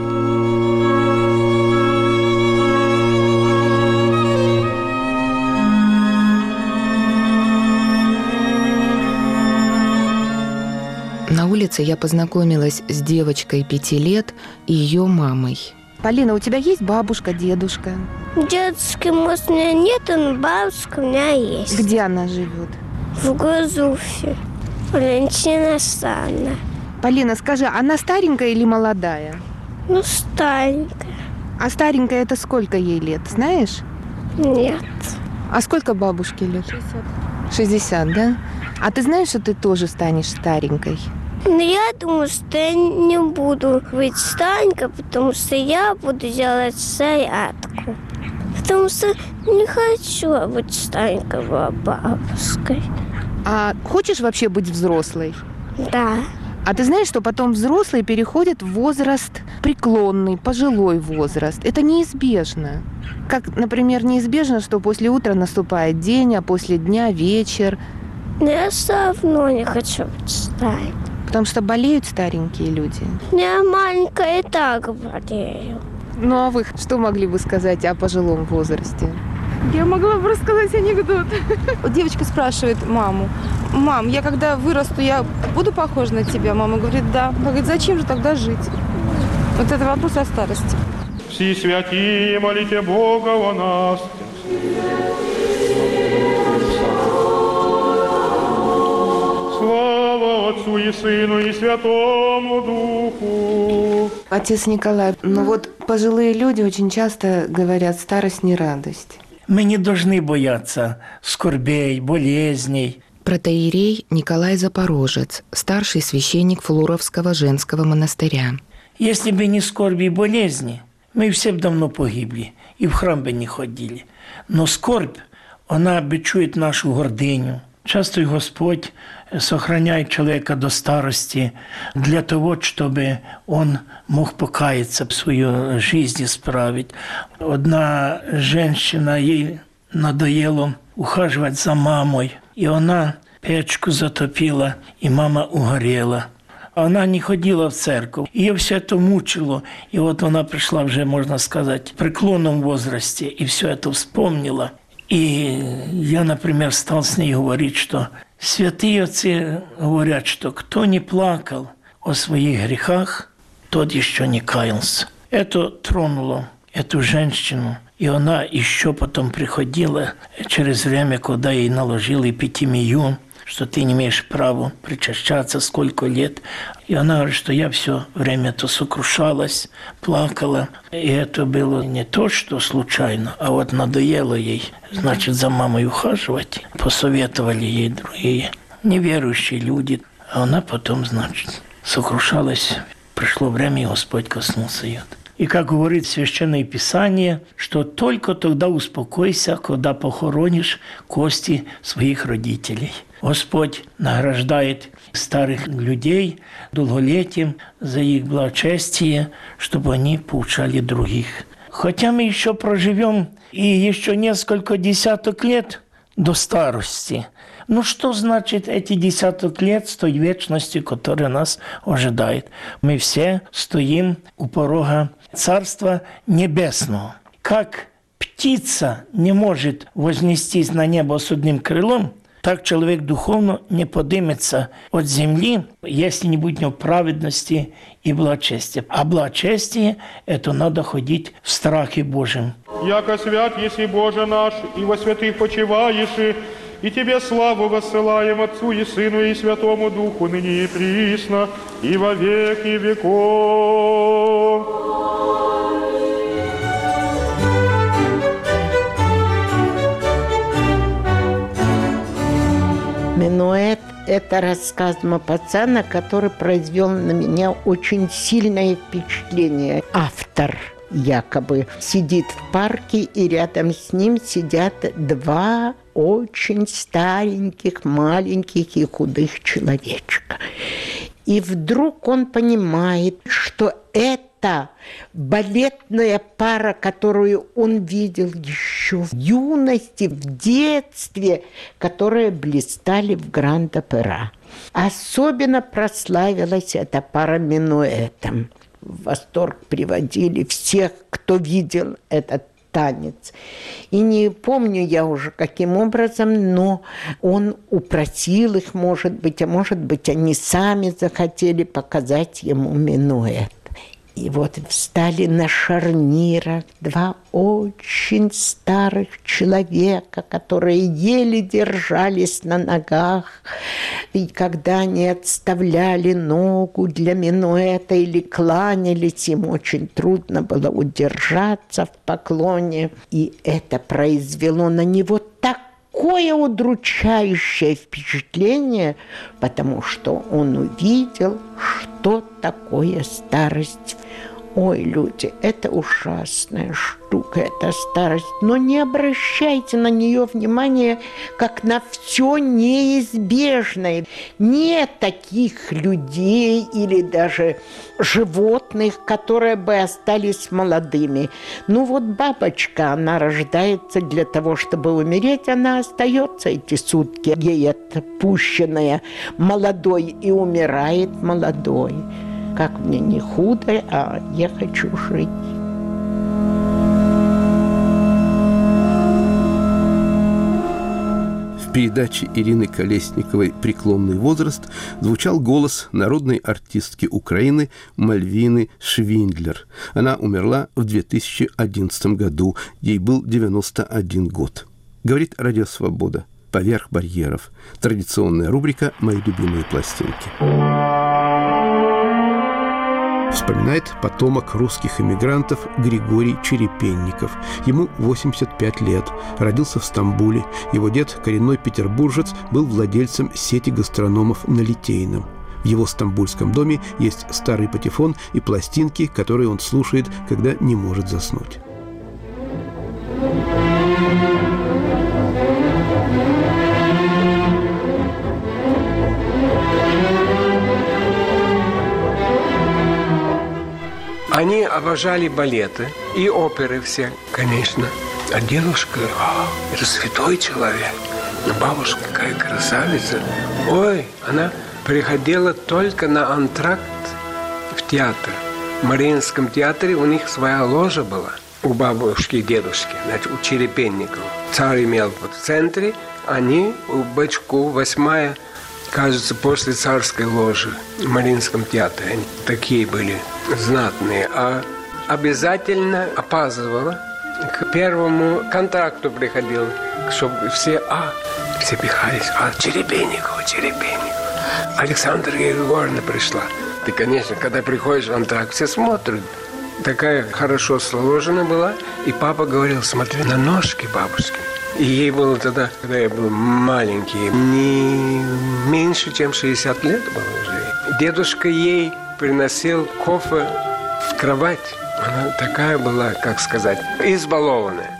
На улице я познакомилась с девочкой 5 лет и ее мамой. Полина, у тебя есть бабушка, дедушка? Дедушки, может, у меня нет, но бабушка у меня есть. Где она живет? В Гузуфе. Валентина Александровна. Полина, скажи, она старенькая или молодая? Старенькая. А старенькая это сколько ей лет, знаешь? Нет. А сколько бабушке лет? 60, да? А ты знаешь, что ты тоже станешь старенькой? Я думаю, что я не буду быть старенькой, потому что я буду делать зарядку. Потому что не хочу быть старенькой бабушкой. А хочешь вообще быть взрослой? Да. А ты знаешь, что потом взрослые переходят в возраст преклонный, пожилой возраст? Это неизбежно. Как, например, неизбежно, что после утра наступает день, а после дня вечер. Но я все равно не хочу быть старенькой. Потому что болеют старенькие люди? Я маленькая и так болею. Ну а вы что могли бы сказать о пожилом возрасте? Я могла бы рассказать анекдот. Девочка спрашивает маму: мам, я когда вырасту, я буду похожа на тебя? Мама говорит, да. Она говорит, зачем же тогда жить? Вот это вопрос о старости. Всі святі, молите Бога о нас. Отцу и Сыну и Святому Духу. Отец Николай, вот пожилые люди очень часто говорят, старость не радость. Мы не должны бояться скорбей, болезней. Протоиерей Николай Запорожец, старший священник Флуровского женского монастыря. Если бы не скорби и болезни, мы все бы давно погибли и в храм бы не ходили. Но скорбь, она бичует нашу гордыню. Часто и Господь сохраняет человека до старости для того, чтобы он мог покаяться, свою жизнь исправить. Одна женщина, ей надоело ухаживать за мамой, и она печку затопила, и мама угорела. Она не ходила в церковь. Ее все это мучило. И вот она пришла уже, можно сказать, в преклонном возрасте, и все это вспомнила. И я, например, стал с ней говорить, что святые отцы говорят, что кто не плакал о своих грехах, тот еще не каялся. Это тронуло эту женщину. И она еще потом приходила через время, когда ей наложили эпитемию, что ты не имеешь права причащаться сколько лет. И она говорит, что я все время-то сокрушалась, плакала. И это было не то, что случайно, а вот надоело ей, значит, за мамой ухаживать. Посоветовали ей другие неверующие люди. А она потом, значит, сокрушалась. Пришло время, и Господь коснулся ее. И как говорит Священное Писание, что только тогда успокойся, когда похоронишь кости своих родителей. Господь награждает старых людей долголетием за их благочестие, чтобы они поучали других. Хотя мы еще проживем и еще несколько десяток лет до старости. Ну что значит эти десяток лет с той вечности, которая нас ожидает? Мы все стоим у порога Царства Небесного. Как птица не может вознестись на небо с одним крылом, так человек духовно не поднимется от земли, если не будет у него праведности и благочестия. А благочестие – это надо ходить в страхе Божьем. Яко свят еси Боже наш, и во святых почиваешь, и Тебе славу воссылаем Отцу и Сыну и Святому Духу, ныне и присно, и во веки веков. Минуэт – это рассказ Мапасана, который произвел на меня очень сильное впечатление. Автор якобы сидит в парке, и рядом с ним сидят два очень стареньких, маленьких и худых человечка. И вдруг он понимает, что это балетная пара, которую он видел еще в юности, в детстве, которые блистали в Гранд-Опера. Особенно прославилась эта пара минуэтом. В восторг приводили всех, кто видел этот танец. И не помню я уже каким образом, но он упросил их, может быть, они сами захотели показать ему минуэт. И вот встали на шарнирах два очень старых человека, которые еле держались на ногах. И когда они отставляли ногу для минуэта или кланялись, им очень трудно было удержаться в поклоне. И это произвело на него такое удручающее впечатление, потому что он увидел, что такое старость. Ой, люди, это ужасная штука, это старость. Но не обращайте на нее внимания, как на все неизбежное. Нет таких людей или даже животных, которые бы остались молодыми. Ну вот бабочка, она рождается для того, чтобы умереть, она остается эти сутки, ей отпущенная молодой, и умирает молодой. Как мне не худо, а я хочу жить. В передаче Ирины Колесниковой «Преклонный возраст» звучал голос народной артистки Украины Мальвины Швиндлер. Она умерла в 2011 году. Ей был 91 год. Говорит Радио Свобода. «Поверх барьеров». Традиционная рубрика «Мои любимые пластинки». Вспоминает потомок русских эмигрантов Григорий Черепенников. Ему 85 лет. Родился в Стамбуле. Его дед, коренной петербуржец, был владельцем сети гастрономов на Литейном. В его стамбульском доме есть старый патефон и пластинки, которые он слушает, когда не может заснуть. Они обожали балеты и оперы все, конечно. А дедушка, это святой человек. Бабушка какая красавица. Ой, она приходила только на антракт в театр. В Мариинском театре у них своя ложа была. У бабушки и дедушки, значит, у Черепенникова. Царь имел в центре, они у Бычку 8-я, кажется, после царской ложи в Мариинском театре. Они такие были знатные. А обязательно опаздывала. К первому контракту приходила, чтобы все пихались. Черепенникова. Александра Григорьевна пришла. Ты, конечно, когда приходишь в антракт, все смотрят. Такая хорошо сложена была. И папа говорил, смотри на ножки бабушки. И ей было тогда, когда я был маленький, не меньше, чем 60 лет было уже. Дедушка ей приносил кофе в кровать. Она такая была, как сказать, избалованная.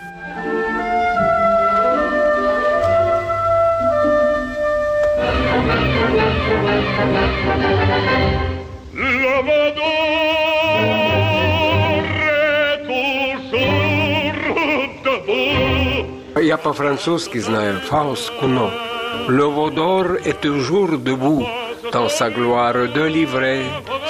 Я по-французски знаю Фауст Куно. Le vaudor est toujours debout dans sa gloire de livret.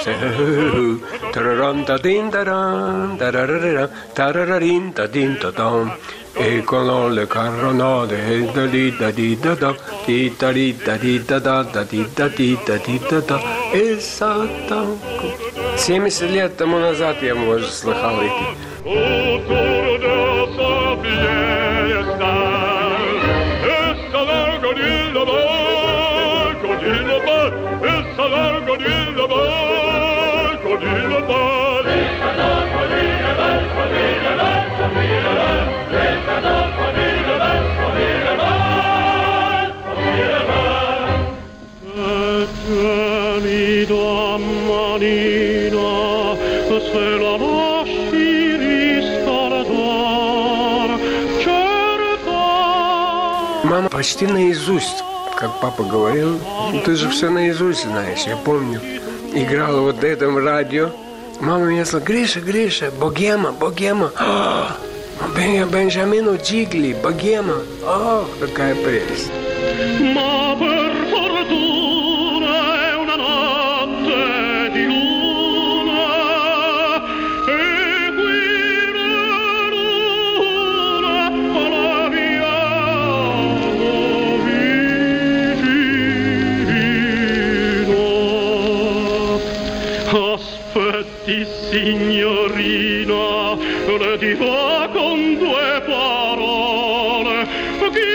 Et quand le caronade est de l'ida-di-da-da, di-da-di-da-di-da-da, и сатанку. 70 лет тому назад я, может, слыхал эти. Мама почти наизусть, как папа говорил, ты же все наизусть знаешь, я помню. Играла вот в этом радио. Мама меня сказала, Гриша, богема. Бенджамину Джигли, богема. Ох, какая прелесть. Signorina, le dirò con due parole, chi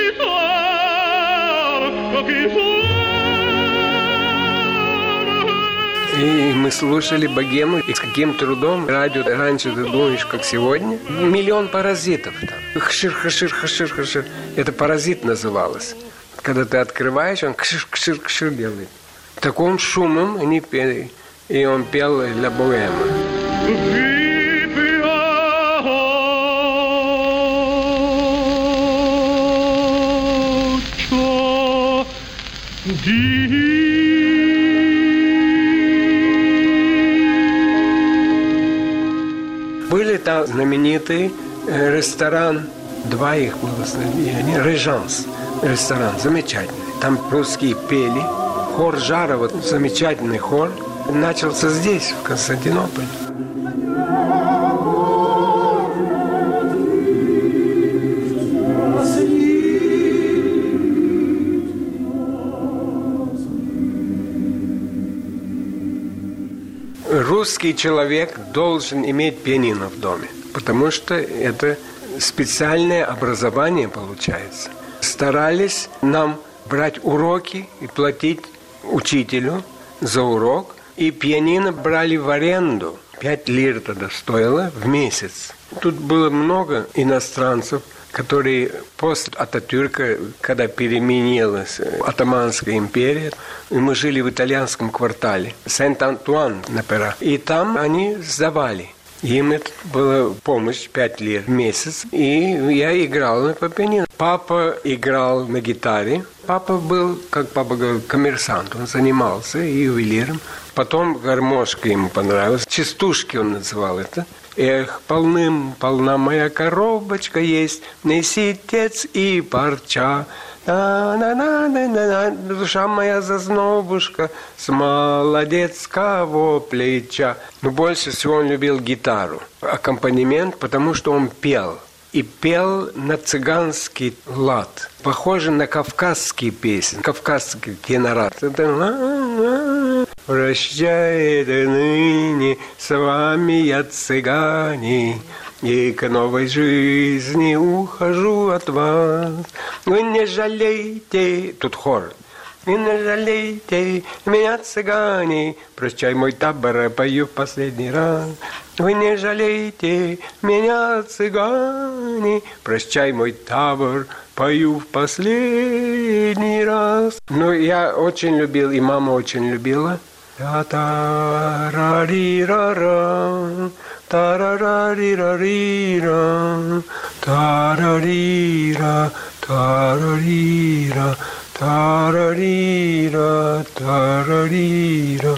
И мы слушали богему, и с каким трудом радио раньше, ты думаешь, как сегодня, 1 миллион паразитов там. Хшир. Это паразит называлось. Когда ты открываешь, он кшир делает. Таким шумом они пели. И он пел для богемы. Были там знаменитый ресторан, 2 их было, Режанс ресторан, замечательный. Там русские пели, хор Жарова, замечательный хор, начался здесь, в Константинополе. Русский человек должен иметь пианино в доме, потому что это специальное образование получается. старались нам брать уроки и платить учителю за урок. И пианино брали в аренду. 5 лир тогда стоило в месяц. Тут было много иностранцев, которые после Ататюрка, когда переменилась Отtomанская империя, и мы жили в итальянском квартале, Сент-Антуан-на-Пера, и там они сдавали. Им это была помощь 5 лир в месяц, и я играл на пианино. Папа играл на гитаре. Папа был, как папа говорил, коммерсант, он занимался ювелиром. Потом гармошка ему понравилась, частушки он называл это. Эх, полна моя коробочка есть, неси тец и парча. На-на-на-на-на, душа моя зазнобушка с молодецкого плеча. Но больше всего он любил гитару, аккомпанемент, потому что он пел. И пел на цыганский лад, похоже на кавказские песни, кавказский тенорат. Прощай, ныне с вами я, цыгане, и к новой жизни ухожу от вас. Вы не жалейте, тут хор. Вы не жалейте меня, цыгане, прощай, мой табор, пою в последний раз. Вы не жалейте меня, цыгане, прощай, мой табор, пою в последний раз. Ну, я очень любил, и мама очень любила. Та-та-ра-ри-ра-ра, та-ра-ра-ри-ра-ри-ра, та-ра-ри-ра, та-ра-ри-ра, та-ра-ри-ра, та-ра-ри-ра,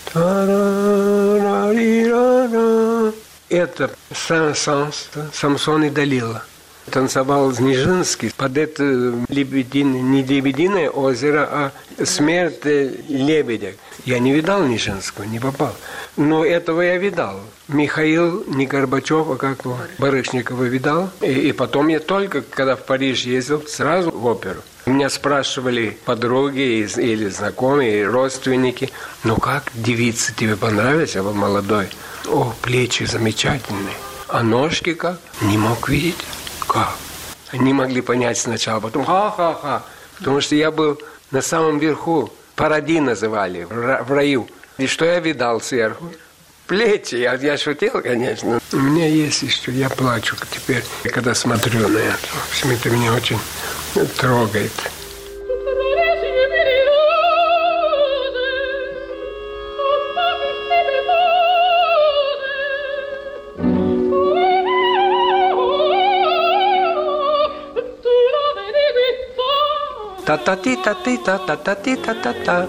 та-ра-ра-ри-ра-ра. Это Сен-Санс, Самсон и Далила. Танцевал Снежинский под это не Лебединое озеро, а смерть лебедя. Я не видал Нижинского, не попал. Но этого я видал. Михаил, не Горбачев, а как его, Барышникова видал. И потом я только, когда в Париж ездил, сразу в оперу. Меня спрашивали подруги или знакомые, родственники, ну как, девица, тебе понравилась? Я был молодой. О, плечи замечательные. А ножки как? Не мог видеть. Как? Они могли понять сначала, потом ха-ха-ха. Потому что я был на самом верху. Паради называли, в раю. И что я видал сверху? Плечи. Я шутил, конечно. У меня есть еще, я плачу теперь, когда смотрю на это. В общем, это меня очень трогает. Та-та-ти-та-ти-та-та-ти-та-та-та,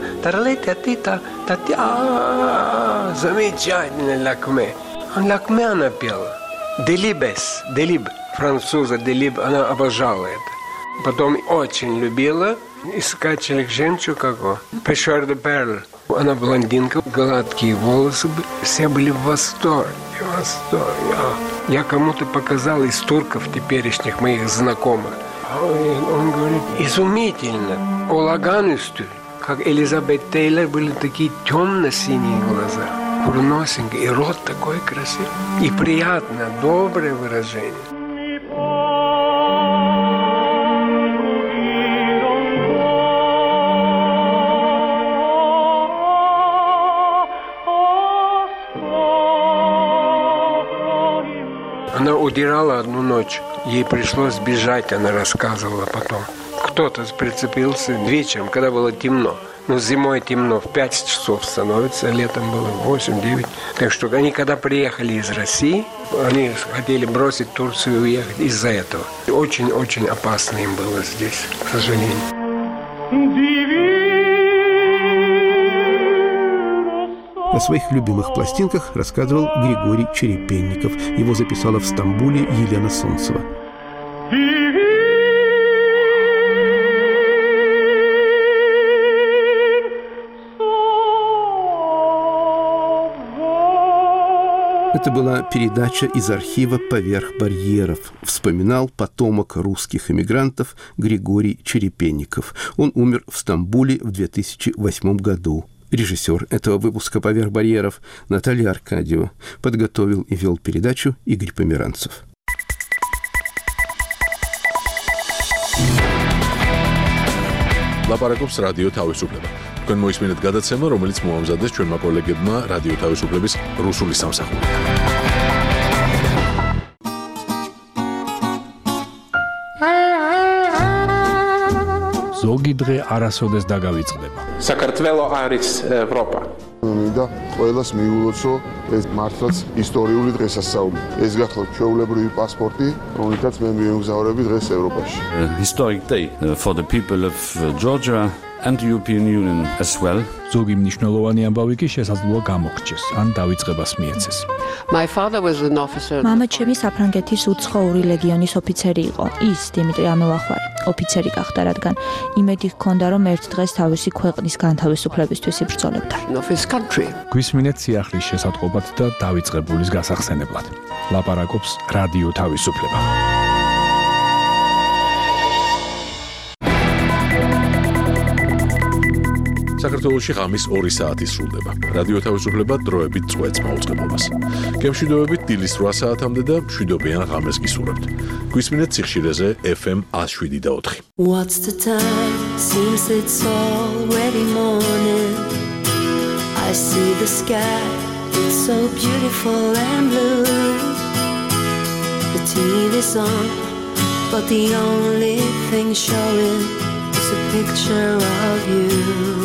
та-та-ти-та-та-та-ти. Замечательно, Лакме. Лакме она пела. Делиб, француза Делиб, она обожала это. Потом очень любила искатель жемчуг какого. Пешер де Перл. Она блондинка, гладкие волосы. Все были в восторге. Я кому-то показал из турков теперешних моих знакомых. Он говорит, изумительно. Олаганусту, как Элизабет Тейлор, были такие темно-синие глаза, курносенькие, и рот такой красивый. И приятное, доброе выражение. Она удирала одну ночь. Ей пришлось бежать, она рассказывала потом. Кто-то прицепился вечером, когда было темно. Но зимой темно, в 5 часов становится, летом было 8-9. Так что они, когда приехали из России, они хотели бросить Турцию и уехать из-за этого. Очень-очень опасно им было здесь, к сожалению. О своих любимых пластинках рассказывал Григорий Черепенников. Его записала в Стамбуле Елена Солнцева. Это была передача из архива «Поверх барьеров». Вспоминал потомок русских эмигрантов Григорий Черепенников. Он умер в Стамбуле в 2008 году. Режиссер этого выпуска «Поверх барьеров» Наталья Аркадьева. Подготовил и вел передачу Игорь Померанцев. ლაპარაკობს რადიო თავისუფლება. თქვენ მოისმინეთ გადაცემა, რომელიც მოამზადეს ჩვენმა კოლეგებმა რადიო თავისუფლების რუსული სამსახური. ზოგი დღე არასოდეს დაგავიწყდება. საქართველო არის ევროპა. მინდა ყველას მიულოცო ეს მართლაც ისტორიული დღესასწაული. ეს გახლავთ ჩვეულებრივი პასპორტი, რომელთაც მე მიემგზავრები დღეს ევროპაში. Historic day for the people of Georgia and the European Union as well. ზოგი მნიშვნელოვანი ამბავი კი შესაძლოა გამოგრჩეს, ან დავიწყებას მიეცეს. My father was an officer. მამა ჩემი საფრანგეთის უცხოური ლეგიონის ოფიცერი იყო. ის დიმიტრი ამელახვარი ოფიცერი გახდა, რადგან იმედი ჰქონდა, რომ ერთ დღეს თავისი ქვეყნის განთავისუფლებისთვის იბრძოლებდა. გვისმინეთ სიახლის შესატყობად და დავიწყებულის გასახსენებლად. ლაპარაკობს რადიო თავისუფლება. საქართველოში ღამის 2 საათი სრულდება. რადიო თავისუფლება დროებით წვეთს მაუწყებლობას. გემშვიდობებით დილის 8 საათამდე და მშვიდობიან ღამეს გისურვებთ. გვისმინეთ სიხშირეზე FM 107.4. What's the time? Seems it's already morning. I see the sky, it's so beautiful and blue. The TV's on, but the only thing showing is a picture of you.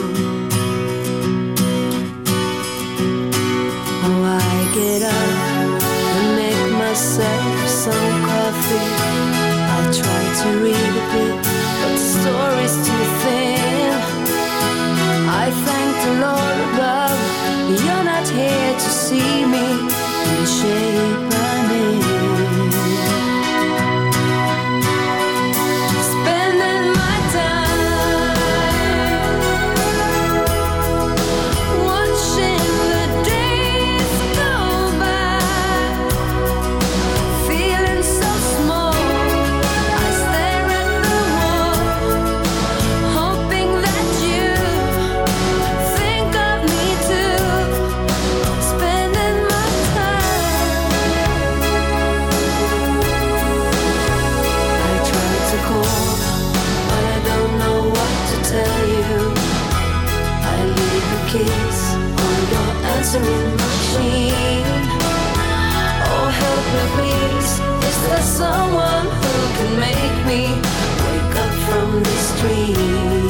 Oh, I get up and make myself some coffee. I try to read a bit, but the story's too thin. I thank the Lord above, you're not here to see me in the shape I'm in. Spending my time watching the days go by, feeling so small. I stare at the wall, hoping that you think of me too. Spending my time. I try to call, but I don't know what to tell you. I leave a kiss on your answering machine. Oh, help me please, is there someone who can make me wake up from this dream?